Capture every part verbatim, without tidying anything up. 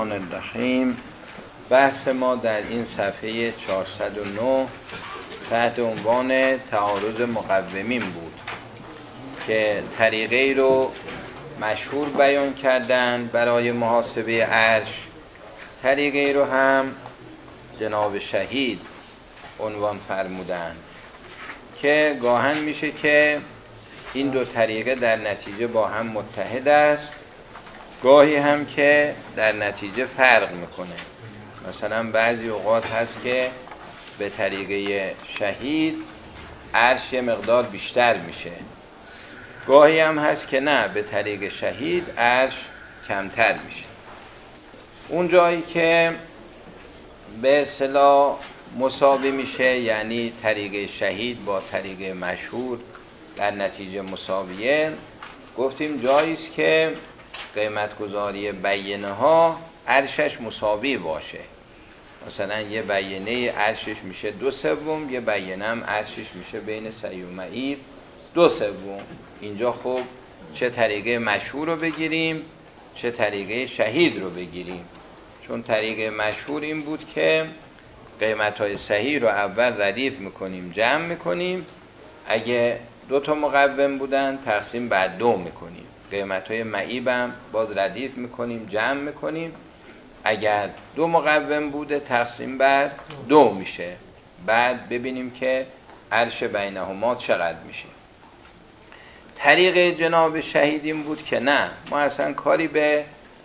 الرحمن الرحیم. بحث ما در این صفحه چهارصد و نه تحت عنوان تعارض مقومین بود که طریقی رو مشهور بیان کردن برای محاسبه عرش، طریقی رو هم جناب شهید عنوان فرمودن که گاهن میشه که این دو طریقه در نتیجه با هم متحد است، گاهی هم که در نتیجه فرق میکنه. مثلا بعضی اوقات هست که به طریقه شهید عرش یه مقدار بیشتر میشه، گاهی هم هست که نه، به طریق شهید عرش کمتر میشه. اون جایی که به اصطلاح مساوی میشه، یعنی طریق شهید با طریق مشهور در نتیجه مساویه، گفتیم جاییست که قیمت گذاری بیینه ها عرشش مساوی باشه. مثلا یه بیینه عرشش میشه دو سوم، یه بیینه هم عرشش میشه بین سعی و معیب دو سوم. اینجا خب چه طریقه مشهور رو بگیریم چه طریقه شهید رو بگیریم؟ چون طریقه مشهور این بود که قیمت‌های صحیح رو اول ردیف میکنیم، جمع میکنیم، اگه دو تا مقوم بودن تقسیم بر دو میکنیم، قیمت‌های معیب هم باز ردیف میکنیم، جمع میکنیم، اگر دو مقوم بوده تقسیم بر دو میشه، بعد ببینیم که عرش بینهما چقدر میشه. طریق جناب شهید این بود که نه، ما اصلا کاری به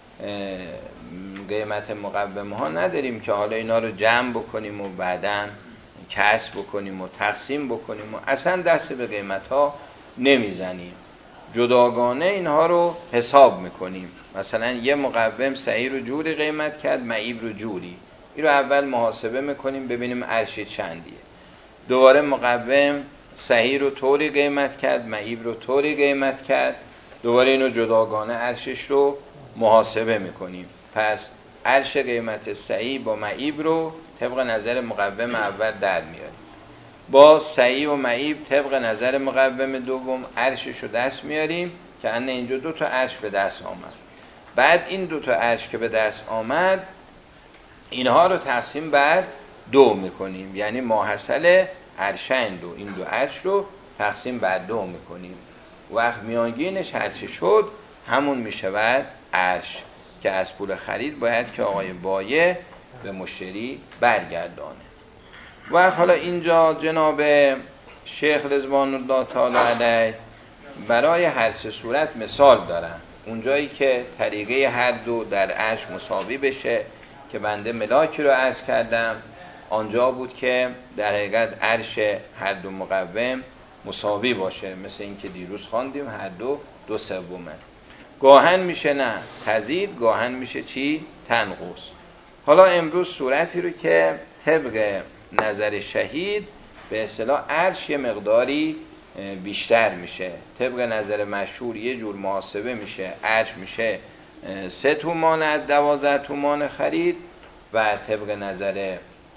قیمت مقوم ها نداریم که حالا اینا رو جمع بکنیم و بعداً کسب بکنیم و تقسیم بکنیم و اصلا دست به قیمت ها نمیزنیم، جداگانه اینها رو حساب میکنیم. مثلا یه مقوم صحیح رو جوری قیمت کرد، معیب رو جوری، این رو اول محاسبه میکنیم ببینیم عرش چندیه. دوباره مقوم صحیح رو طوری قیمت کرد، معیب رو طوری قیمت کرد، دوباره اینو جداگانه عرشش رو محاسبه میکنیم. پس عرش قیمت صحیح با معیب رو طبق نظر مقوم اول در میاریم، با صحیح و معیب طبق نظر مقوم دوم عرشش رو دست میاریم که انه اینجا دو تا عرش به دست آمد. بعد این دو تا عرش که به دست آمد اینها رو تقسیم بر دو میکنیم، یعنی ماحصل عرشین رو، این دو عرش رو تقسیم بر دو میکنیم. وقت میانگینش هرچی شد همون میشود عرش که از پول خرید باید که آقای بایع به مشتری برگردانه. و حالا اینجا جناب شیخ رضوان الله تعالی علیه برای هر سه صورت مثال دارن. اونجایی که طریقه هر دو در عرش مساوی بشه که بنده ملاکی رو عرض کردم، آنجا بود که در حقیقت عرش هر دو مقوم مساوی باشه، مثل این که دیروز خواندیم هر دو دو سومه. گاهن میشه نه تزید، گاهن میشه چی؟ تنقص. حالا امروز صورتی رو که طبق نظر شهید به اصطلاح عرش یه مقداری بیشتر میشه، طبق نظر مشهور یه جور محاسبه میشه، عرش میشه سه تومان از دوازده تومان خرید و طبق نظر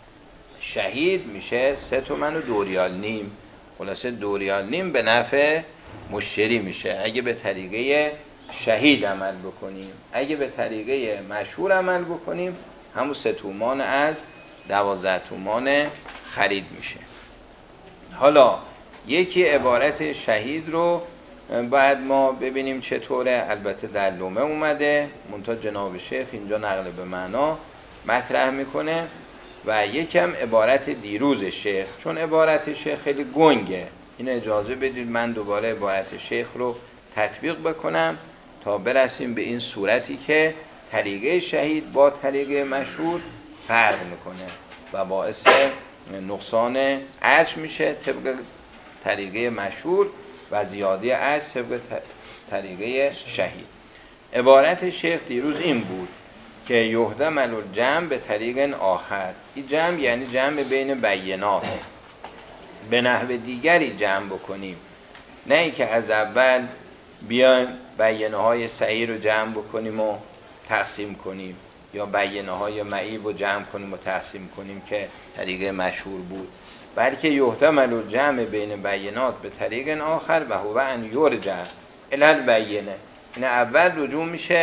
شهید میشه سه تومن و دو ریال نیم. خلاصه دو ریال نیم به نفع مشتری میشه اگه به طریقه شهید عمل بکنیم. اگه به طریقه مشهور عمل بکنیم همون سه تومان از دوازده تومان خرید میشه. حالا یکی عبارت شهید رو باید ما ببینیم چطوره. البته در لومه اومده، منتها جناب شیخ اینجا نقل به معنا مطرح میکنه و یکم عبارت دیروز شیخ، چون عبارت شیخ خیلی گنگه. این اجازه بدید من دوباره عبارت شیخ رو تطبیق بکنم تا برسیم به این صورتی که طریقه شهید با طریقه مشهور فرق میکنه و باعث نقصان عرش میشه طبق طریقه مشهور و زیاده عرش طبق طریقه شهید. عبارت شیخ دیروز این بود که یهدمل الجمع به طریق آخر. این جمع یعنی جمع بین بیینات، به نحو دیگری جمع بکنیم، نه ای که از اول بیایم بیینه های صحیح رو جمع بکنیم و تقسیم کنیم، یا بیینه های معیب رو جمع کنیم و تقسیم کنیم که طریق مشهور بود، بلکه یهدمل الجمع بین بیینات به طریق آخر و هو ان یرجع الی البینه. این اول رجوع میشه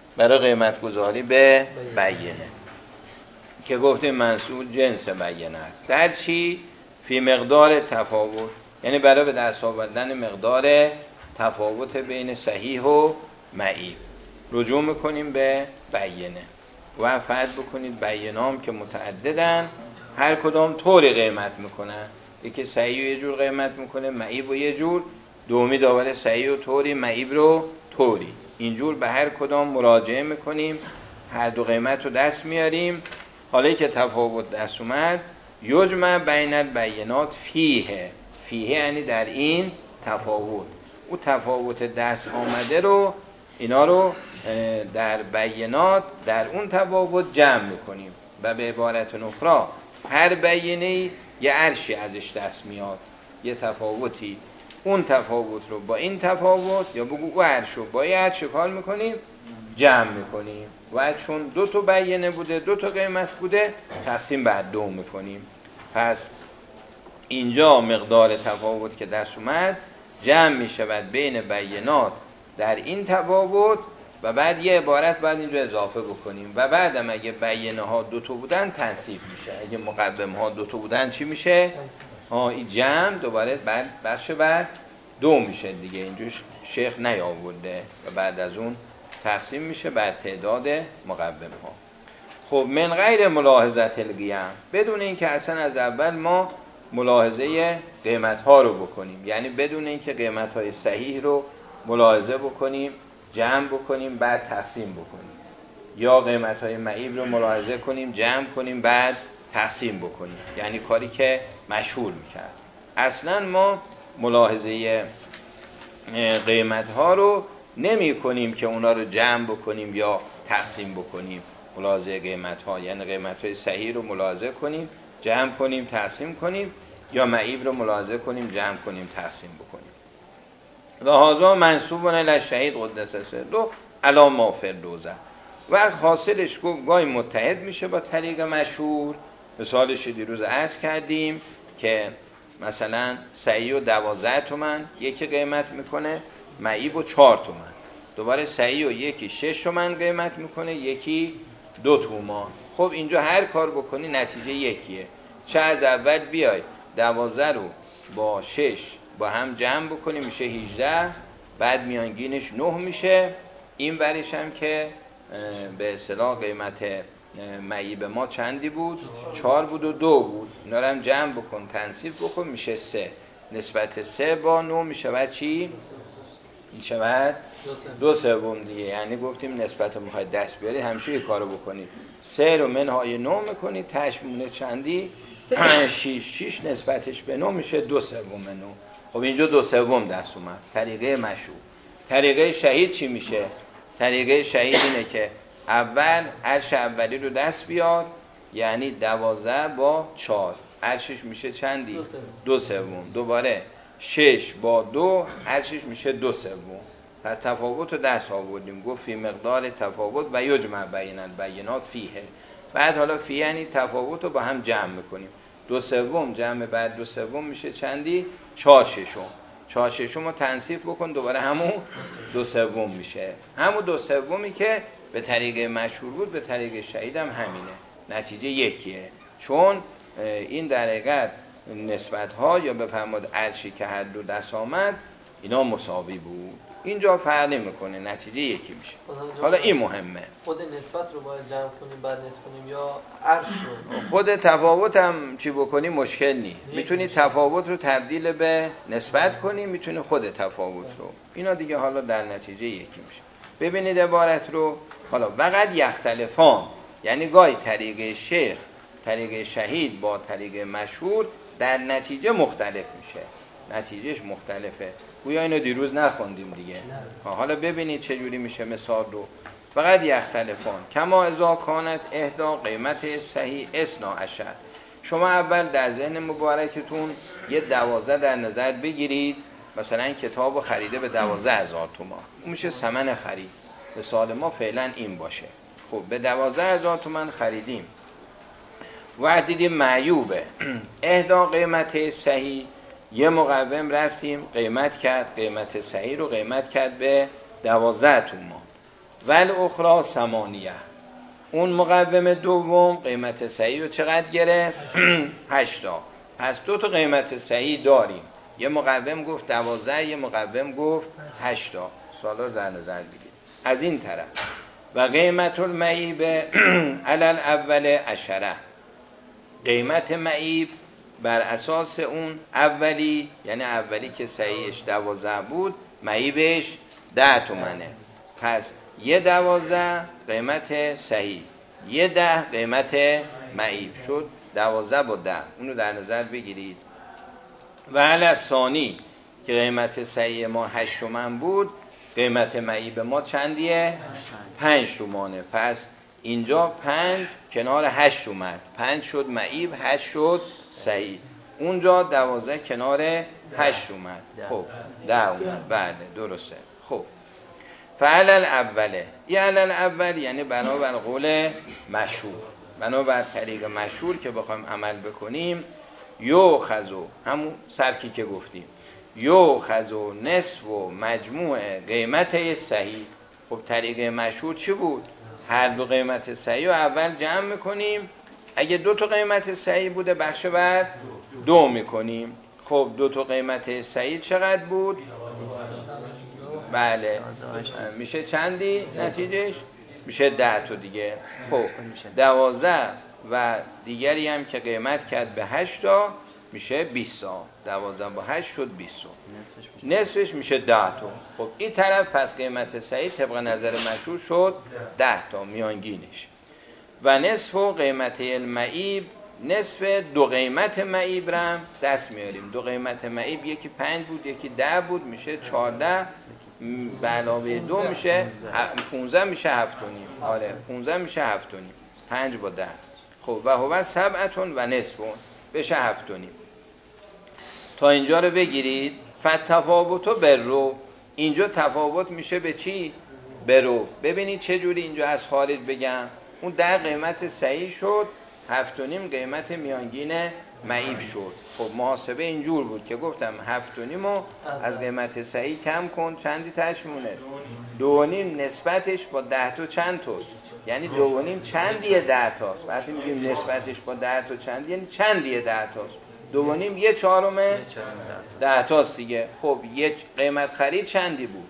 برای قیمت گذاری به بیینه که گفتیم منصوب جنس بیینه است. در چی؟ فی مقدار تفاوت، یعنی برای به دست آوردن مقدار تفاوت بین صحیح و معیب. رجوع میکنیم به بیینه و فرض بکنید بیینام که متعددن، هر کدام طوری قیمت میکنن، یکی صحیح یه جور قیمت میکنه، معیب و یه جور، دومی داور صحیح و طوری، معیب رو طوری. اینجور به هر کدام مراجعه میکنیم، هر دو قیمت رو دست میاریم. حالا که تفاوت دست اومد، یجمع بین البینات فیه، فیه یعنی در این تفاوت، او تفاوت دست آمده رو، اینا رو در بینات در اون تفاوت جمع میکنیم و به عبارت اخرى هر بینه‌ای یه عرشی ازش دست میاد، یه تفاوتی، اون تفاوت رو با این تفاوت یا بگو او عرش رو با این عرش کار میکنیم، جمع میکنیم و چون دو تا بیینه بوده، دو تا قیمت بوده، تقسیم بر دو میکنیم. پس اینجا مقدار تفاوت که دست اومد جمع میشود بین بینات در این تفاوت و بعد یه عبارت بعد اینجا اضافه بکنیم و بعدم اگه بیینه ها دو تا بودن تنصیف میشه، اگه مقدم ها دو تا بودن چی میشه؟ ها این جمع دوباره بعد بخش بعد دو میشه دیگه، اینجوش شیخ نیاورده و بعد از اون تقسیم میشه بر تعداد مقدم ها. خب من غیر ملاحظت القیم، بدون اینکه اصلا از اول ما ملاحظه قیمت ها رو بکنیم، یعنی بدون اینکه قیمت های صحیح رو ملاحظه بکنیم، جمع بکنیم بعد تقسیم بکنیم، یا قیمت های معیب رو ملاحظه کنیم، جمع کنیم بعد تقسیم بکنیم، یعنی کاری که مشهور میکرد. اصلا ما ملاحظه قیمت ها رو نمی کنیم که اونا رو جمع بکنیم یا تقسیم بکنیم. ملاحظه قیمت ها یعنی قیمت های صحیح رو ملاحظه کنیم، جمع کنیم، تقسیم کنیم، یا معیب رو ملاحظه کنیم، جمع کنیم، تقسیم بکنیم. و هذا منسوب الی شهید قدس سره علی ما فی الروضه، و حاصلش گاهی متحد میشه با طریق مشهور. مثالش دیروز عرض کردیم که مثلا صحیح و دوازده تومن یکی قیمت میکنه، معیب و چهار تومن. دوباره صحیح و یکی شش تومن قیمت میکنه، یکی دو تومن. خب اینجا هر کار بکنی نتیجه یکیه. چه از اول بیای دوازده رو با شش با هم جمع بکنی میشه هجده، بعد میانگینش نه میشه، این ورش هم که به اصطلاح قیمت معیب ما چندی بود؟ چهار بود و دو بود، اینا رو هم جمع بکن، تنصیف بکن، میشه سه. نسبت سه با نو میشه بعد چی؟ میشه بعد دو سوم دیگه. یعنی گفتیم نسبت میخوای دست بیاری همیشه یه کارو بکنی، سه رو منهای نو میکنی، تش مونه چندی؟ شیش. شیش نسبتش به نو میشه دو سوم نو. خب اینجا دو سوم دست اومد. طریقه مشهور. طریقه شهید چی میشه؟ طریقه شهید اینه که اول عرش اولی رو دست بیار، یعنی دوازده با چهار، عرشش میشه چندی؟ دو سوم. دوباره شش با دو، عرشش میشه دو سوم. پس تفاوت رو دست آوردیم، گفت فی مقدار تفاوت و یجمع بین البینات فیه. بعد حالا فیه یعنی تفاوت رو با هم جمع میکنیم، دو سوم جمع بعد دو سوم میشه چندی؟ چهار ششم. چهار ششم رو تنصیف بکن، دوباره همون دو سوم میشه. همون دو سومی که به طریق مشهور بود به طریق شهید هم همینه، نتیجه یکیه. چون این در حقیقت نسبت ها یا بفرماد عرشی که هر دو دست آمد اینا مساوی بود، اینجا فرق نمیکنه، نتیجه یکی میشه. حالا این مهمه، خود نسبت رو باید جمع کنیم بعد نصف کنیم یا عرش رو؟ خود تفاوت هم چی بکنی مشکل نی، میتونی تفاوت رو تبدیل به نسبت کنی، میتونی خود تفاوت رو، اینا دیگه حالا در نتیجه یکی میشه. ببینید عبارت رو. حالا وقت یختلفان، یعنی گاهی طریق شیخ، طریق شهید با طریق مشهور در نتیجه مختلف میشه، نتیجهش مختلفه. گویا اینو دیروز نخوندیم دیگه. حالا ببینید چه جوری میشه مثال رو. فقط یختلفان کما اذا کانت اهدا قیمت صحیح اثنا عشر. شما اول در ذهن مبارکتون یه دوازده در نظر بگیرید، مثلا کتابو خریده به دوازده هزار تومان، اون میشه ثمن خرید. مثال ما فعلا این باشه. خب به دوازده هزار تومان خریدیم و دیدیم معیوبه، اهدا قیمت صحیح، یه مقوم رفتیم قیمت کرد، قیمت صحیح رو قیمت کرد به دوازده تومان. ول اخرى ثمانیه. اون مقوم دوم قیمت صحیح رو چقدر گرفت؟ هشتا. پس دو تا قیمت صحیح داریم، یه مقوم گفت دوازده، یه مقوم گفت هشتا. سوالا رو در نظر بگیرید. از این طرف و قیمت المعیب علل اول عشره، قیمت معیب بر اساس اون اولی، یعنی اولی که صحیحش دوازده بود، معیبش ده تومنه. پس یه دوازده قیمت صحیح، یه ده قیمت معیب، شد دوازده با ده. اونو در نظر بگیرید. و علی ثانی که قیمت صحیح ما هشت تومن بود، قیمت معیب ما چندیه؟ پنج تومانه. پس اینجا پنج کنار هشت اومد، پنج شد معیب، هشت شد صحیح. اونجا دوازده کنار هشت اومد، خب ده اومد. بله درسته. خب فعلل اوله، این علل اول یعنی بنابر قول مشهور، بنابر طریق مشهور که بخوایم عمل بکنیم، یو خزو همون سبکی که گفتیم، یو خزو نصف و مجموع قیمت صحیح. خب طریق مشهور چی بود؟ هر دو قیمت صحیح رو اول جمع میکنیم، اگه دو تا قیمت صحیح بوده بخش بعد دو میکنیم. خب دو تا قیمت صحیح چقدر بود؟ بله میشه چندی نتیجهش؟ میشه ده تا دیگه. خب دوازده و دیگری هم که قیمت کرد به هشت تا میشه بیست تا. دوازده با هشت شد بیست تا. نصفش میشه ده تا. خب این طرف پس قیمت صحیح طبق نظر مشهور شد ده تا میانگینش. و نصف و قیمت المعیب، نصف دو قیمت معیب رم دست میاریم. دو قیمت معیب یکی پنج بود یکی ده بود، میشه چهارده به علاوه دو میشه پونزده، میشه هفت و نیم. آره پونزده میشه هفت و نیم، پنج با ده. خب و هو سبعتون و نصفون بشه هفت و نیم. تا اینجا رو بگیرید. فتفاوتو برو، اینجا تفاوت میشه به چی؟ برو. ببینید چه جوری اینجا از خارج بگم. اون ده قیمت صحیح شد، هفت و نیم قیمت میانگین معیب شد. خب محاسبه اینجور بود که گفتم هفت و نیم رو از قیمت صحیح کم کن، چندی تش مونه؟ دو و نیم نسبتش با ده تا چند توست؟ یعنی دو و نیم چندیه ده تاست. وقتی میگیم نسبتش با ده تا چند، یعنی چندیه ده تاست؟ دو و نیم یه چهارم ده تاست دیگه. خب یک قیمت خرید چندی بود؟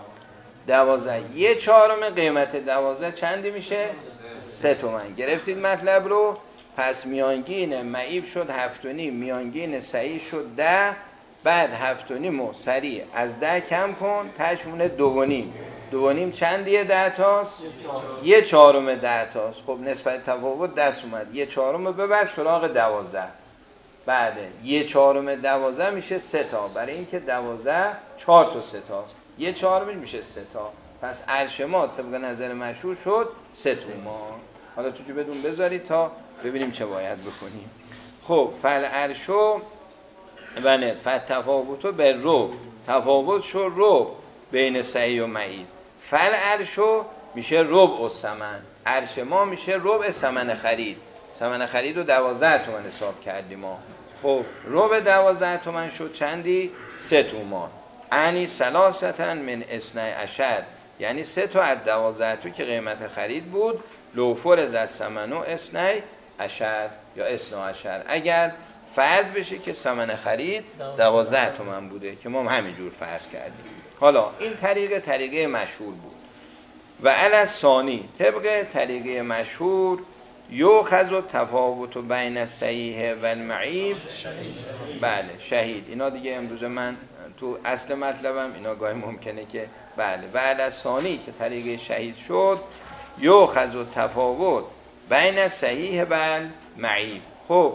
دوازده. یه چهارم قیمت دوازده چندی میشه؟ سه تومن. گرفتید مطلب رو؟ پس میانگین معیب شد هفت و نیم، میانگین صحیح شد ده. بعد هفت و نیم و سریع از ده کم کن، تشمونه دو و نیم. دو و نیم چندیه ده تاست؟ یه چهارم ده تاست. خب نسبت تفاوت دست اومد، یه چهارم ببر سراغ دوازده. بعد یه چهارم دوازده میشه سه تا، برای اینکه دوازده چهار تا سه تاست، یه چهارم میشه سه تا. پس عرش ما طبق نظر مشهور شد سه تومان. حالا تو جو بدون بذارید تا ببینیم چه باید بکنیم. خب فل عرشو و نه فتفاوتو به رو، تفاوت شو رو بین صحیح و معیب. فل عرشو میشه ربع الثمن، عرش ما میشه ربع ثمن خرید. ثمن خرید رو دوازده تومن حساب کردیم ما. خب ربع دوازده تومن شد چندی؟ سه تومان. انی سلاستن من اثنی عشر، یعنی سه تا از دوازده تو که قیمت خرید بود، لوفر از ثمنو اثنی عشر یا اثنی عشر، اگر فرض بشه که ثمن خرید دوازده تومن بوده که ما همینجور فرض کردیم. حالا این طریقه طریقه مشهور بود. و علی ثانی طبق طریقه مشهور یو خذ تفاوت بین الصحیح و المعیب. بله شهید. اینا دیگه امروز من تو اصل مطلبم اینا گاهی ممکنه که بله. و علی ثانی که طریقه شهید شد یو خذ تفاوت بین الصحیح و المعیب. خب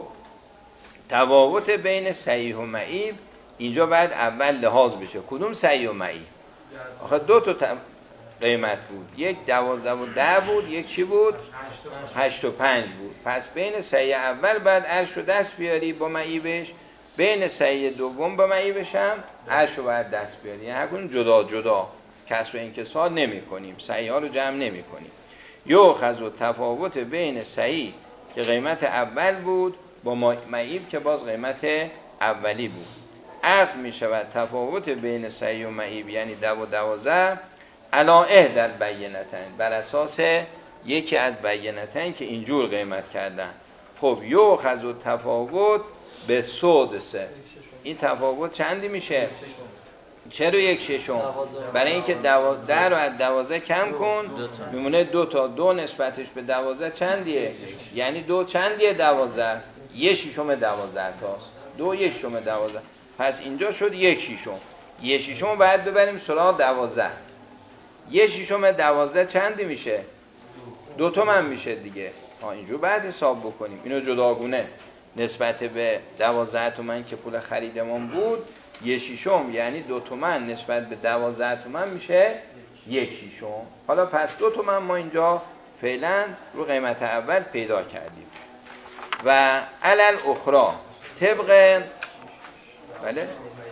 تفاوت بین صحیح و معیب اینجا باید اول لحاظ بشه. کدوم صحیح و معیب؟ آخه دو تا قیمت بود، یک دوازده و ده بود، یک چی بود؟ هشت و پنج بود. پس بین صحیح اول بعد عرش رو دست بیاری با معیبش، بین صحیح دوم با معیبش هم عرش رو باید دست بیاری. یعنی هر کدوم جدا جدا کسر و انکسار نمی کنیم، صحیح ها رو جمع نمی کنیم. یو خذ تفاوت بین صحیح که قیمت اول بود با معیب که باز قیمت اولی بود. عرض می شود تفاوت بین صحیح و معیب یعنی دو و دوازده علا احدى البینتین، بر اساس یکی از بینتین که اینجور قیمت کردن. خب یؤخذ التفاوت به سدسه، این تفاوت چندی میشه؟ چرا یک ششم؟ برای اینکه دو... ده رو از دوازده کم کن میمونه دو تا، دو نسبتش به دوازده چندیه؟ یعنی دو چندیه؟ دوازده است، یک ششم دوازده تاست، دو یک ششم دوازده، پس اینجا شد یک ششم. یک ششم رو باید ببریم سراغ دوازده، یک ششم دوازده چندی میشه؟ دو تومن میشه دیگه. ها اینجور بعد حساب بکنیم، اینو جداگونه نسبت به دوازده تومن که پول خریدمون بود، یک شیشم یعنی دو تومن نسبت به دوازده تومن میشه یک شیشم. حالا پس دو تومن ما اینجا فعلا رو قیمت اول پیدا کردیم. و علل اخرى طبق، بله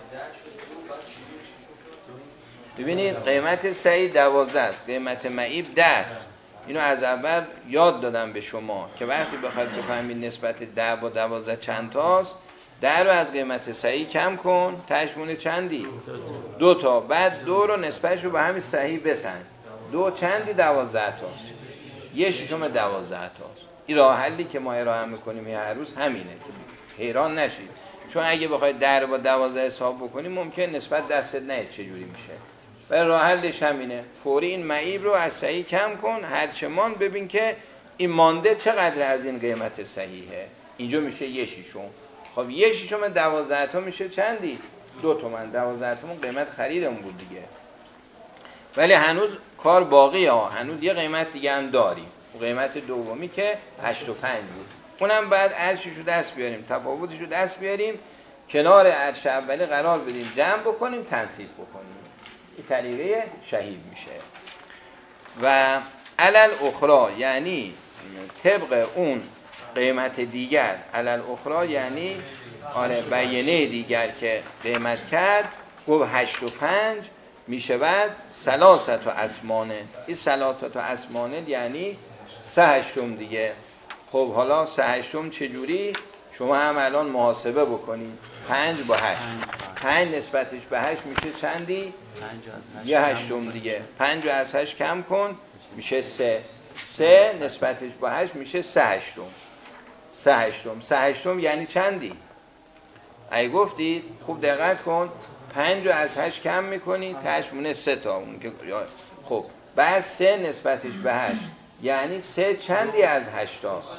ببینید قیمت سعی دوازده است، قیمت معیب ده است. اینو از اول یاد دادم به شما که وقتی بخواید بفهمید نسبت ده با دوازده چند تاست، ده رو از قیمت صحیح کم کن، تشمونه چندی؟ دو تا. بعد دو رو نسبتش رو به همین صحیح بسن، دو چندی؟ دوازده تاست، یه ششم دوازده تاست. این راه حلی که ما ارائه میکنیم هر روز همینه، حیران نشید، چون اگه بخواید ده رو با دوازده حساب بکنیم ممکن نسبت دستت نه چجوری میشه. و راه حلش همینه، فوری این معیب رو از صحیح کم کن، هرچمان ببین که این مانده چقدر از این قیمت صحیحه. اینجا میشه یه شیشم. خب یه شیشم دوازده تا میشه چندی؟ دو تومن. دوازده تومن قیمت خریدمون بود دیگه، ولی هنوز کار باقیه ها، هنوز یه قیمت دیگه هم داریم، قیمت دومی که هشت و پنج بود، اونم بعد ارشش رو دست بیاریم، تفاوتش رو دست بیاریم، کنار ارش اولی قرار بدیم، جمع بکنیم، تنصیف بکنیم. این طریقه شهید میشه. و علل اخرى یعنی طبق اون قیمت دیگر، علل اخرى یعنی آره بیانه دیگر که قیمت کرد، گفت هشت و پنج میشه بعد سلاست و اسمانه. این سلاست و اسمانه یعنی سه هشتم دیگه. خب حالا سه هشتم چجوری؟ شما هم الان محاسبه بکنید، پنج با هشت، پنج نسبتش به هشت میشه چندی؟ یه هشتم دیگه. پنج از هشت کم کن میشه سه، سه نسبتش با هشت میشه سه هشتم. سه هشتم سه هشتم یعنی چندی؟ اگه گفتید خوب دقت کن، پنج از هشت کم میکنی تاش مونه سه تا اون که خب بعد سه نسبتش به هشت یعنی سه چندی از هشت هاست؟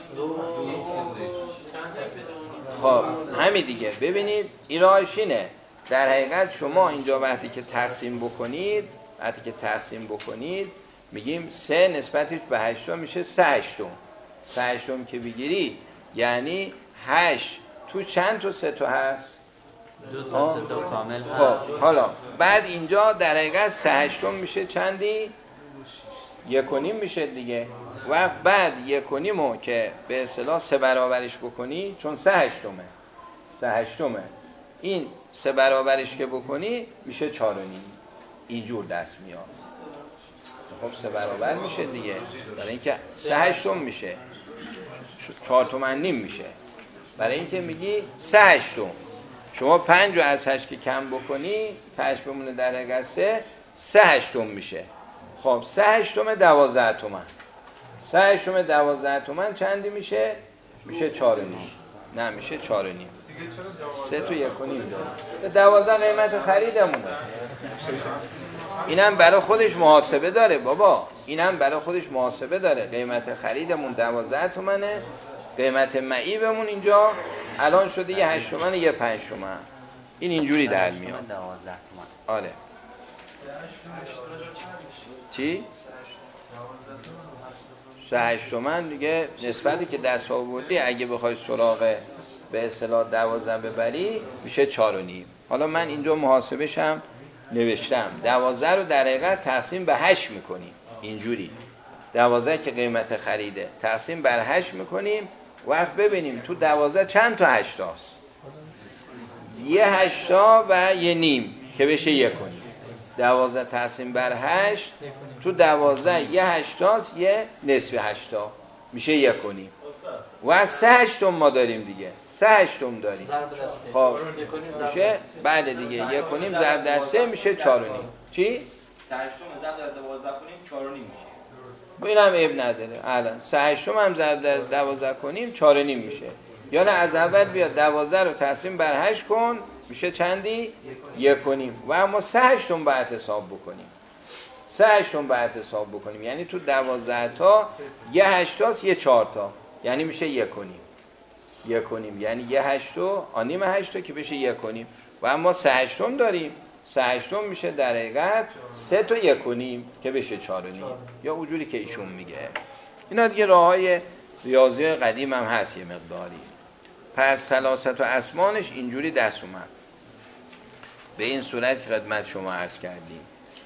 خب همین دیگه. ببینید ایراش اینه، در حقیقت شما اینجا وقتی که تقسیم بکنید، وقتی که تقسیم بکنید میگیم سه نسبتش به هشت میشه سه هشتم. سه هشتم که بگیری یعنی هشت تو چند تا سه تا هست؟ دو تا سه تا کامل هست. خب حالا بعد اینجا در حقیقت سه هشتم میشه چندی؟ یک و نیم میشه دیگه. و بعد یک و نیمو که به اصطلاح سه برابرش بکنی، چون سه هشتمه، سه هشتمه، این سه برابرش که بکنی میشه چهار و نیم. اینجور دست میاد. خب سه برابر میشه دیگه، برای اینکه سه هشتم میشه چهار تومن نیم میشه. برای اینکه میگی سه هشتم، شما پنج رو از هشت که کم بکنی تاش بمونه در حقیقت سه، سه هشتم میشه. خب سه هشتم دوازده تومن، سه هشتم دوازده تومن چندی میشه؟ میشه چهار و نیم. نه میشه چهار و نیم. سه تو یک و نیم داره. به دوازده قیمت خریدمونه. اینم برای خودش محاسبه داره بابا، اینم برای خودش محاسبه داره. قیمت خریدمون دوازده تومنه، قیمت معیبمون اینجا الان شده یه هشت تومن، یه پنج تومن. این اینجوری در میاد. آره. چی؟ سه هشت تومن دیگه نسبتی که دست آوردی اگه بخوای سراغ به اصطلاح دوازده ببری میشه چهار و نیم. حالا من اینجا محاسبه‌ش هم نوشتم، دوازده رو در حقیقت تقسیم به هشت میکنیم. اینجوری دوازده که قیمت خریده تقسیم بر هشت میکنیم، وقت ببینیم تو دوازده چند تا هشتاست. یه هشتا و یه نیم که بشه یک و نیم. دوازده تقسیم بر هشت، تو دوازده یه هشتاست، یه نصف هشتا میشه یک و نیم. و سه هشتم ما داریم دیگه، سه هشتم داریم. خب میشه بعد دیگه یک و نیم ضرب در سه میشه چهار و نیم. چی؟ سه هشتم ضرب در دوازده کنیم چهار و نیم میشه. با این هم عیب نداره. الان سه هشتم هم ضرب در دوازده کنیم چهار و نیم میشه. یا نه از اول بیاد دوازده رو تقسیم بر هشت کن، میشه چندی؟ یک و نیم. و اما سه هشتم باید حساب بکنیم. سه هشتم باید حساب بکنیم. یعنی تو دوازده تا یه هشتاست یه چهار تا. یعنی میشه یک و نیم. یک و نیم. یعنی یه هشتو آنیم هشتو که بشه یک و نیم. و اما سه هشتم داریم. سه هشتم میشه در حقیقت سه تا یک و نیم که بشه چهار و نیم. یا اونجوری که ایشون میگه. اینا دیگه راه های ریاضی قدیم هم هست یه مقداری. پس ثلاثت و اسمانش اینجوری دست اومد. به این صورت خدمت شما عرض کردیم.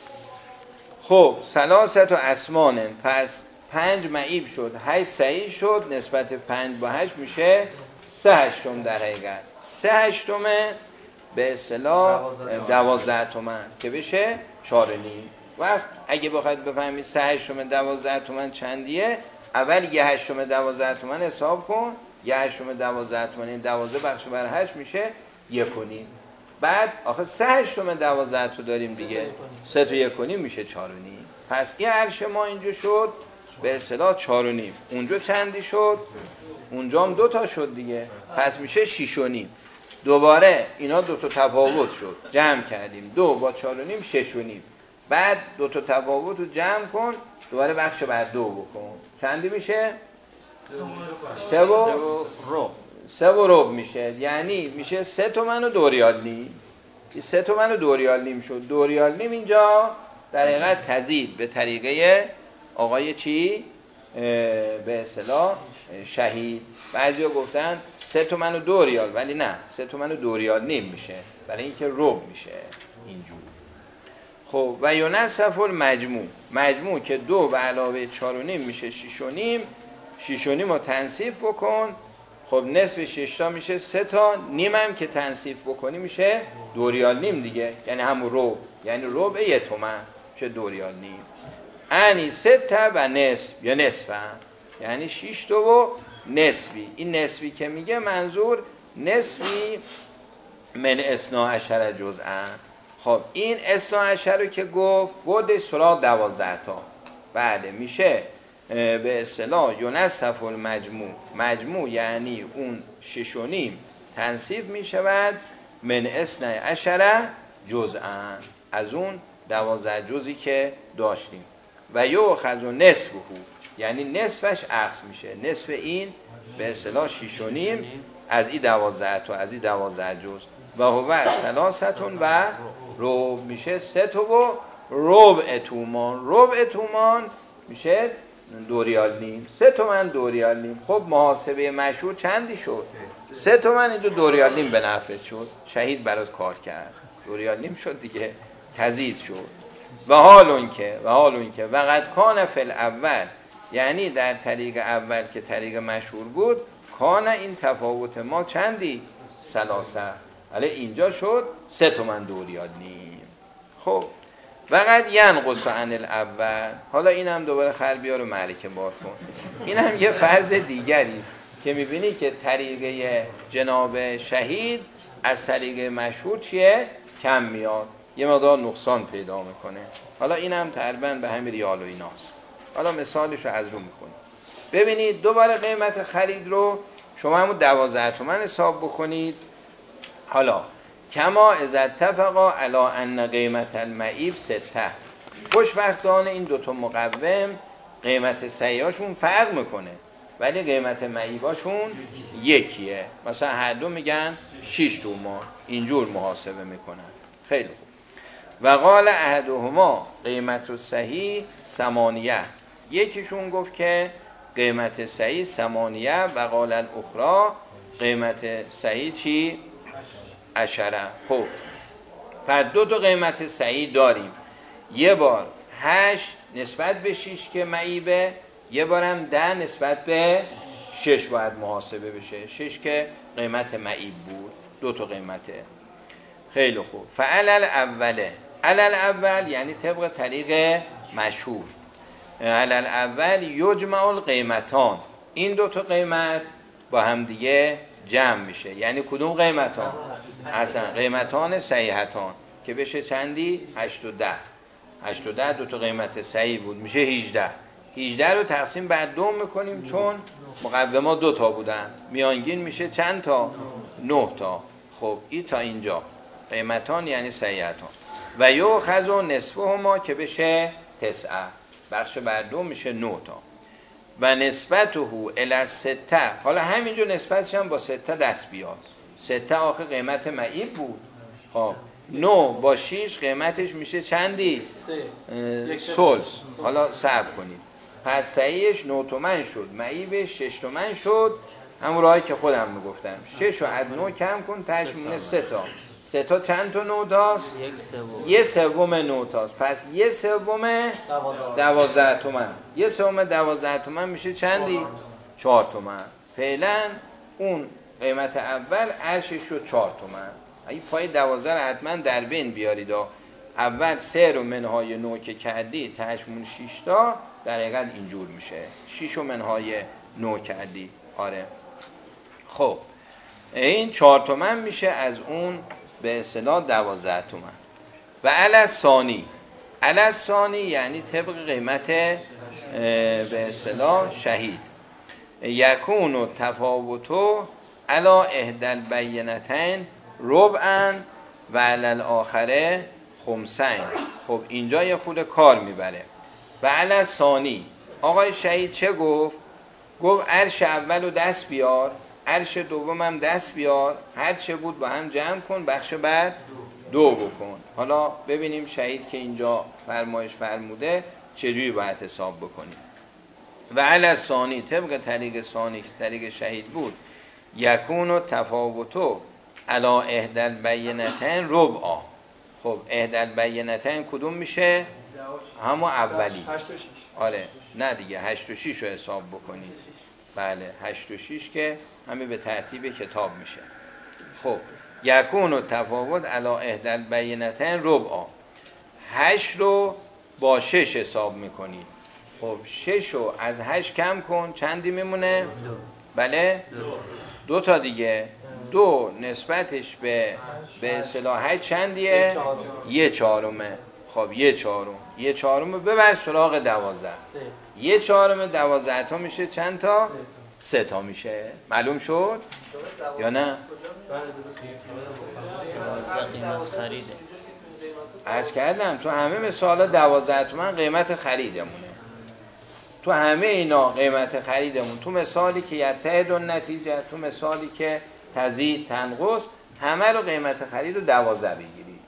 خب ثلاثت و اسمانن، پس پنج معیب شد، هشت صحیح شد، نسبت پنج با هشت میشه سه هشتم در حقیقت. سه هشتمه به اصطلاح دوازده تومن که بشه چهار و نیم. وقت اگه بخواید بفهمید سه هشتم دوازده تومن چندیه، اول یه هشتم دوازده تومن حساب کن. یه هشتم دوازده تومن، این دوازده بخش بر هشت میشه یک و نیم. بعد آخه سه هشتم دوازده تو داریم دیگه، سه تا یک و نیم میشه چهار و نیم. پس این عرش ما اینجا شد به اصطلاح چهار و نیم. اونجا چندی شد؟ اونجا هم دو تا شد دیگه، پس میشه شیش و نیم. دوباره اینا دو تا تفاوت شد، جمع کردیم، دو با چهار و نیم شش و نیم. بعد دو تا تفاوت رو جمع کن، دوباره بخش بر دو بکن، چندی میشه؟ سه و ربع. سه و ربع میشه. یعنی میشه سه تومن و دو ریال نیم. این سه تومن و دو ریال نیم شد. دو ریال نیم اینجا در حقیقت تزید به طریقه آقای چی؟ به اصطلاح شهید. بعضیا گفتن سه تومن و دو ریال، ولی نه، سه تومن و دو ریال نیم میشه، برای اینکه ربع میشه اینجور. خب و یونصف المجموع، مجموع که دو به علاوه چهار و نیم میشه شش و نیم. شش و نیم رو تنصیف بکن، خب نصف شش تا میشه سه تا، نیم هم که تنصیف بکنی میشه دو ریال نیم دیگه، یعنی همون ربع، یعنی ربع یه تومن میشه دو ریال نیم. انی سه تا و نصف یا نصف هم. یعنی شش تا و نصفی. این نصفی که میگه منظور نصفی من اثنا عشر جزءا. خب این اثنا عشر رو که گفت بودش سراغ دوازده تا. بله میشه به اصطلاح یونصف المجموع. مجموع یعنی اون شش و نیم تنصیف میشود من اثنا عشر جزءا، از اون دوازده جزئی که داشتیم. و یؤخذ نصفه، یعنی نصفش اخذ میشه. نصف این به اصطلاح شش و نیم از این دوازده تا، از این دوازده جز. و هو ثلاثتون و ربع میشه سه تا و ربع تومان. ربع تومان میشه دو ریال نیم. سه تومن دو ریال نیم. خب محاسبه مشهور چندی شد؟ سه تومن اینجا دو ریال نیم به نفعت شد. شهید برات کار کرد. دو ریال نیم شد دیگه، تزید شد. و حال اون که و حال اون که وقت کان فل اول، یعنی در طریق اول که طریق مشهور بود، کان این تفاوت ما چندی؟ سلاسه. ولی اینجا شد سه تومن دو ریال نیم. خب وقت ینقص عن الاول. حالا این هم دوباره خلبیا رو معرکه بار کن. این هم یه فرض دیگری است که میبینی که طریقه جناب شهید از طریقه مشهور چیه؟ کم میاد، یه مقدار نقصان پیدا میکنه. حالا این هم تقریبا به همین ریال و ایناست. حالا مثالش رو از رو میکنیم. ببینید دوباره قیمت خرید رو شما همون دوازده تومن حساب بکنید. حالا کما اذا اتفقا علی ان قیمت المعیب سته. خوشبختانه این دوتا مقوم قیمت صحیحاشون فرق میکنه، ولی قیمت معیباشون یکیه. مثلا هر دو میگن شش تومان، اینجور محاسبه میکنن. خیلی خوب. و قال احدهما قیمت صحیح ثمانیه. یکیشون گفت که قیمت صحیح ثمانیه. و قال الاخرى قیمت صحیح چی؟ عشره. خب پس دو تا قیمت صحیح داریم. یه بار هشت نسبت به شش که معیبه، یه بارم ده نسبت به شش باید محاسبه بشه. شش که قیمت معیب بود. دو تا قیمته. خیلی خوب. فعلل اوله. علل اول یعنی طبق طریق مشهور. علل اول یجمع القیمتان. این دو تا قیمت با هم دیگه جمع میشه. یعنی کدوم قیمتان؟ اصلا قیمتان صحیحتان که بشه چندی؟ هشت و ده. هشت و ده دو تا قیمت صحیح بود میشه هجده. هجده رو تقسیم بر دو میکنیم چون مقومات دو تا بودن، میانگین میشه چند تا؟ نه تا. خب این تا اینجا قیمتان یعنی صحیحتان. و یو خذ نصفه ما که بشه تسعه، بخش بر دو میشه نه تا. و نسبته الی سته، حالا همینجا نسبتش هم با سته دست بیاد. سته آخه قیمت معیب بود. خب نه با شیش قیمتش میشه چندی؟ سلس. حالا صبر کنید. پس صحیحش نه تومن شد، معیبش شش تومن شد، همون راهی که خودم میگفتم. شش رو از نه کم کن تاش میونه سه تا. سه تا چند تا نه تاست؟ یه سوم نه تاست. پس یه سوم دوازده تومن. یه سوم دوازده تومن میشه چندی؟ چهار تومن. فعلا اون قیمت اول عرشش شد چهار تومن. این پای دوازده رو حتما در بین بیارید. اول سه رو منهای نه که کردی تهشمون شش تا، در حقیقت اینجور میشه. شش رو منهای نه کردی. آره. خب این چهار تومن میشه از اون به اصطلاح دوازده تومن. و علی ثانی، علی ثانی یعنی طبق قیمت به اصطلاح شهید. یکون و تفاوتو علی احدی البینتین ربعا و علی الاخره خمسین. خب اینجا یه خود کار میبره. و علی ثانی آقای شهید چه گفت؟ گفت عرش اول رو دست بیار، عرش دوم هم دست بیار، هر چه بود با هم جمع کن، بخش بعد دو بکن. حالا ببینیم شهید که اینجا فرمایش فرموده چجوری باید حساب بکنیم. و علی ثانی طبق طریق ثانی که طریق شهید بود، یکون و تفاوتو علی احدی البینتین ربعا. خب احدی البینتین کدوم میشه؟ همون اولی. آره نه دیگه هشت و شش رو حساب بکنید. بله هشت و شش که همین به ترتیب کتاب میشه. خب یکون و تفاوت علی احدی البینتین ربعا. هشت رو با شش حساب میکنید. خب شش رو از هشت کم کن، چندی میمونه؟ دو. بله دو. دو تا دیگه. دو نسبتش به به اصطلاح هشت چندیه؟ یه چهارمه. خب یه چهارم. یه چهارم ببر سراغ دوازده. یه چهارم دوازده تا میشه چند تا؟ سه تا میشه. معلوم شد؟ یا نه؟ قیمت خریده. عرض کردم تو همه مثالا دوازده تومن قیمت خریدمونه. تو همه اینا قیمت خریدمون. تو مثالی که یتحد النتیجه، تو مثالی که تزید تنقص، همه رو قیمت خرید رو دوازده بگیرید.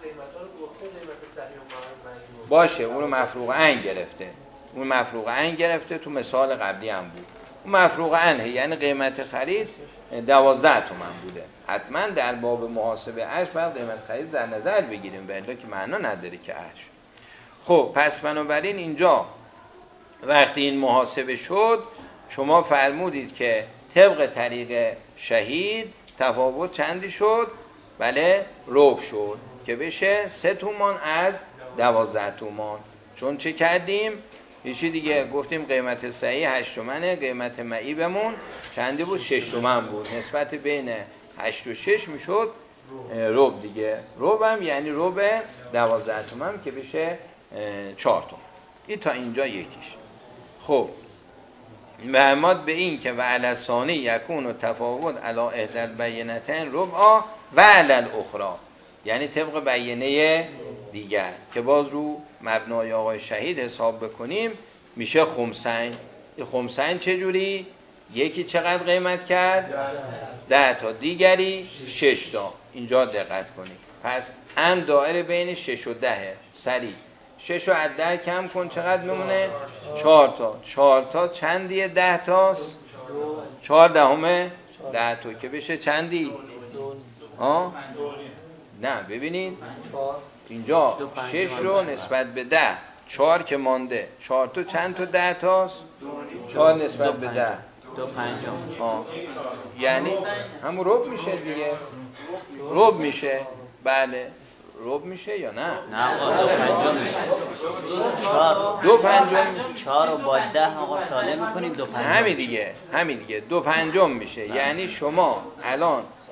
باشه اونو مفروغ عین گرفته. اون مفروغ عین گرفته تو مثال قبلی هم بود. اون مفروغ عین یعنی قیمت خرید دوازده تومن بوده. حتما در باب محاسبه عرش باید قیمت خرید در نظر بگیریم، ولی که معنا نداره که عرش. خب پس بنابراین اینجا وقتی این محاسبه شد، شما فرمودید که طبق طریق شهید تفاوت چندی شد؟ بله ربع شد که بشه سه تومان از دوازده تومان. چون چه کردیم؟ یکی دیگه گفتیم قیمت صحیح هشت تومنه، قیمت معیبمون چندی بود؟ شش تومن بود. نسبت بین هشت و شش میشد ربع دیگه. ربع هم یعنی ربع دوازده تومن که بشه چهار تومن. این تا اینجا یکیش. خب معماد به این که و علی ثانی یکون و تفاوت علی احدی البینتین ربعا و علی الاخری، یعنی طبق بیانه دیگر که باز رو مبنای آقای شهید حساب بکنیم میشه خمسین. این خمسین چجوری؟ یکی چقدر قیمت کرد؟ ده تا، دیگری شش تا. اینجا دقت کنید. پس هم دائره بین شش و ده. سریع شش رو از ده کم کن، چقدر میمونه؟ چهار تا. چهار تا چندیه؟ ده تاست؟ چهار دهمه؟ ده تا که بشه چندی؟ ها؟ نه ببینید اینجا شش رو نسبت به ده، چهار که مانده. چهار تا چند تا ده تاست؟ چهار نسبت به ده دو پنجم. ها یعنی همون ربع میشه دیگه. ربع میشه. بله ربع میشه یا نه؟ نه آقا دو پنجم میشه. چهار دو پنجم. چهار رو با ده آقا سالم میکنیم دو پنجم. همین دیگه. همین دیگه دو پنجم میشه. یعنی شما الان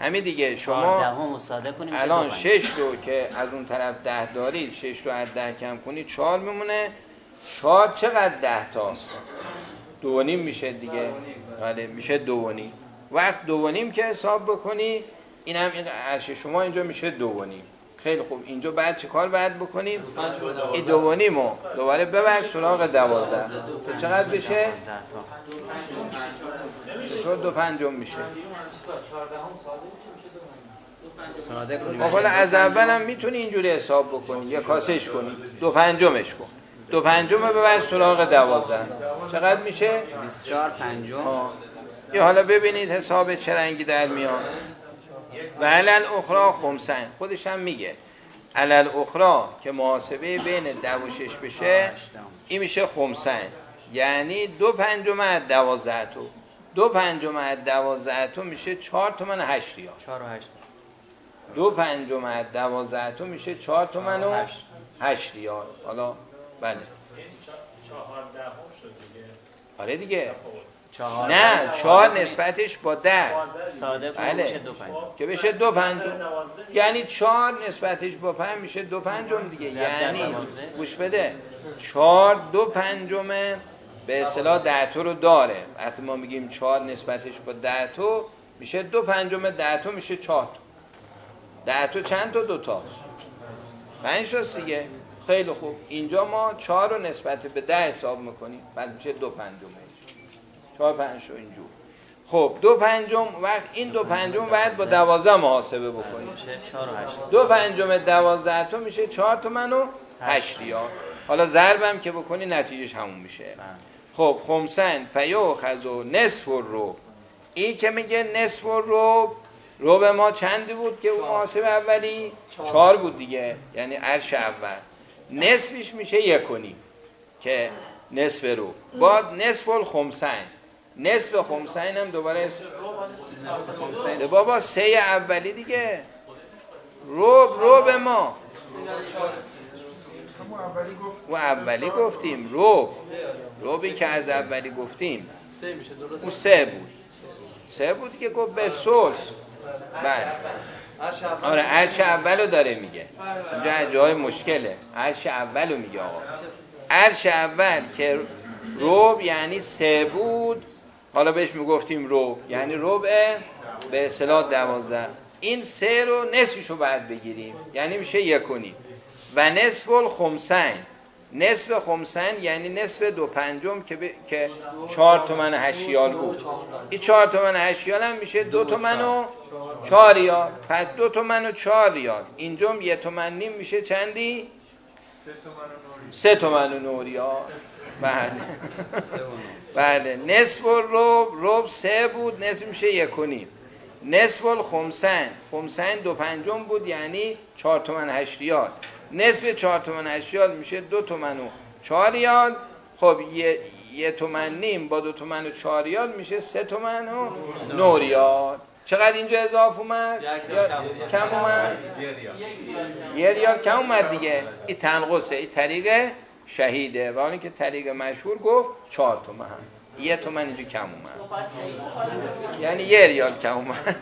همین دیگه. شما چهارده مصادره کنیم الان شش رو که از اون طرف ده دارید، شش رو از ده کم کنید چهار میمونه. چهار چقدر ده تاست؟ دو و نیم میشه دیگه. بله میشه دو و نیم. وقت دو و نیم که حساب بکنی اینم این عرش شما اینجا میشه دو و نیم. خیلی خوب. اینجا بعد چه کار باید بکنید؟ این دو و نیمو دوباره ببر سراغ دوازده. چقدر بشه؟ چطور دو پنجم میشه؟ ساده کنیم. خب حالا از اول هم میتونی اینجوری حساب بکنی یا کاسش کنی. دو پنجمش کن. دو پنجم رو ببر سراغ دوازده. چقدر میشه؟ بیست و چهار پنجم. یا حالا ببینید حساب چه رنگی در میاد. و علل اخرى خمسن. خودش هم میگه علل اخرى که محاسبه بین ده و شش بشه این میشه خمسن، یعنی دو پنجم از دوازده تو. دو پنجم از دوازده تو میشه چهار تومن و هشت ریال. چهار و هشت. دو پنجم از دوازده تو میشه چهار تومن و هشت ریال. حالا بله چهارده هم شد دیگه. آره دیگه. چهار نه چهار نسبتش با ده ساده کنیم بله. میشه دو پنجم که بشه دو پنجم، یعنی چهار نسبتش با پنج میشه دو پنجم دیگه. یعنی گوش بده، چهار دو پنجم به اصطلاح ده تو رو داره. وقتی ما میگیم چهار نسبتش با ده تو میشه دو پنجم ده تو میشه چهار تو. ده تو چند تا؟ دو تا پنج تاست دیگه. خیلی خوب. اینجا ما چهار رو نسبت به ده حساب میکنیم، بعد میشه دو پنجمه. چهار پنج رو اینجور. خب دو پنجم وقت این دو پنجم باید با دوازده محاسبه بکنیم. میشه چهار و هشت. دو پنجم دوازده تو میشه چهار تومن و هشت ریال. حالا ضربم که بکنی نتیجهش همون میشه. خب خمسن فیؤخذ نصف الربع. این که میگه نصف الربع، ربع ما چندی بود که اون محاسبه اولی؟ چهار بود دیگه، یعنی عرش اول. نصفش میشه یک و نیم که نصف رو. بعد نصف الخمسین. نصف خمسین هم دوباره نصف خمسین. بابا سه اولی دیگه. ربع ربع ما و اولی گفتیم ربع. ربعی که از اولی گفتیم سه میشه درست. اون سه بود. سه بود که گفت به سلس. بله آره عرش اولو داره میگه. اینجا جای مشکله. عرش اولو میگه آقا. عرش اول که ربع یعنی سه بود، حالا بهش میگفتیم ربع یعنی ربع به اصطلاح دوازده. این سه رو نصفشو باید بگیریم، یعنی میشه یک و نیم. و نصف الخمسین. نصف خمسین یعنی نصف دو پنجم که, ب... که چهار تومن هشت ریال بود. این چهار تومن هشت ریال هم میشه دو تومن و چهار ریال. پس دو تومن و چهار ریال. اینجا یه تومن نیم میشه چندی؟ سه تومن و نو ریال. بله بله. نصف الربع، ربع سه بود، نصف میشه یک و نیم. نصف الخمسین، خمسین دو پنجم بود یعنی چهار تومن هشت ریال. نصف چهار تومن هشت ریال میشه دو تومن و چهار ریال. خب یه, یه تومن نیم با دو تومن و چهار ریال میشه سه تومن و نو ریال. چقدر اینجا اضافه اومد؟ کم اومد؟ یه ریال کم اومد دیگه. این تنقصه. این طریق شهیده و اونی که طریق مشهور گفت چهار تومن. یه تومن اینجا کم اومد، یعنی یه ریال کم اومد.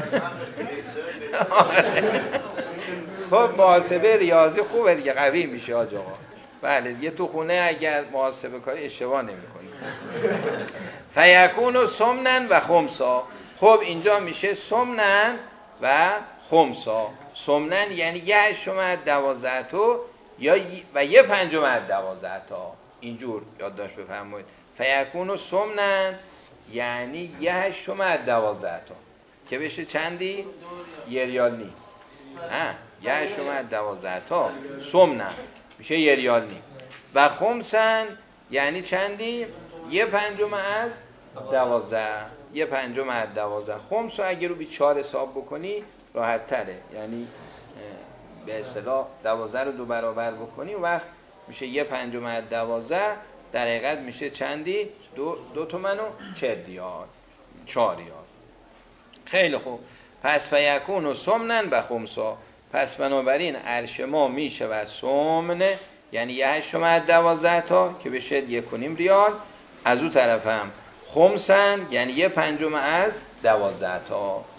خب محاسبه ریاضی خوبه دیگه، قوی میشه آج آقا. بله یه تو خونه اگر محاسبه کاری اشتباه نمی کنی. فیکون و سمنن و خمسا. خب اینجا میشه سمنن و خمسا. سمنن یعنی یه هشتم از دوازده تا یا و یه پنجم از دوازده تا. اینجور یادداشت بفرمایید. فیکون و سمنن یعنی یه هشتم از دوازده تا که بشه چندی؟ یه ریال نیم. ها یه هشتم از دوازده تا سمنن میشه یه ریال نیم. و خمسن یعنی چندی؟ یه پنجم از دوازده. یه پنجم از دوازده. خمس رو اگه رو بی چهار حساب بکنی راحت تره، یعنی به اصطلاح دوازده رو دو برابر بکنی و وقت میشه یه پنجم از دوازده. در حقیقت میشه چندی؟ دو, دو تومن و چهل ریال. چهار ریال. خیلی خوب. پس فیکون و سمنن و خمسا. پس بنابراین عرش ما میشه و سمنه یعنی یه هشتم از دوازده تا که بشه یک و نیم ریال. از اون طرف هم خمسن یعنی یه پنجم از دوازده تا.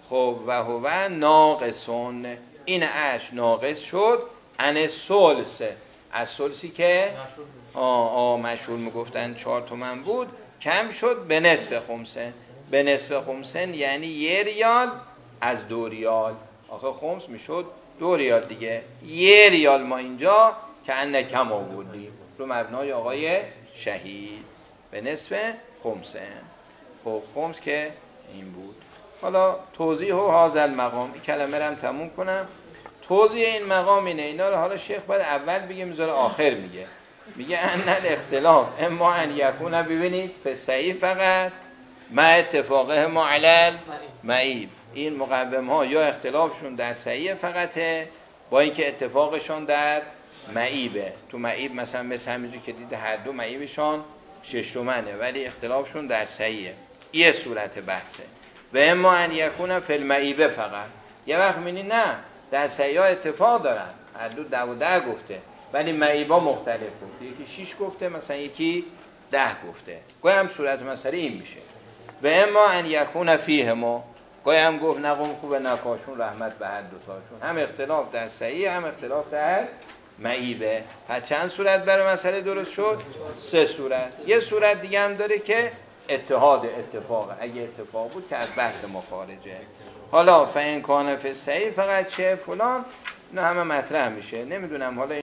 خب و هو ناقصون، این اش ناقص شد ان سلسه، از سلسی که آه آه مشهور میگفتن چهار تومن بود کم شد به نصف خمسه. به نصف خمسن یعنی یه ریال از دو ریال، آخه خمس میشد دو ریال دیگه، یه ریال ما اینجا که ان کم آوردیم رو مبنای آقای شهید به نصف خمسه. خب خمس که این بود. حالا توضیح و هازل مقام، این کلمه رو هم تموم کنم. توضیح این مقام اینه، اینا رو حالا شیخ باید اول بگه میذاره آخر میگه. میگه ان الاختلاف اما ان یکون، ببینید فصحیح فقط ما اتفاقه ما علل معیب، این مقوم ها یا اختلافشون در صحیح فقطه با اینکه اتفاقشون در معیبه. تو معیب مثلا مثل همینجور که دیده هر دو معیبشان شش تومنه ولی اختلافشون در صحیحه. یه صورت بحثه. و اما ان یکون فی المعیبه فقط، یه وقت می‌بینی نه در صحیح اتفاق دارن، هر دو ده و ده گفته ولی معیبا مختلف گفته، یکی شیش گفته مثلا یکی ده گفته، گویا هم صورت مسئله این میشه. و اما ان یکون فیه ما، گویا هم گفت نقوم خوب نکاشون رحمت به هر دوتاشون، هم اختلاف در صحیح هم اختلاف در معیبه. پس چند صورت برای مسئله درست شد؟ سه صورت. یه صورت دیگه هم داره که اتحاد اتفاقه، اگه اتفاق بود که از بحث مخارجه. حالا فین کان فی صحیح فقط چه فلان، نه همه مطرح میشه. نمیدونم حالا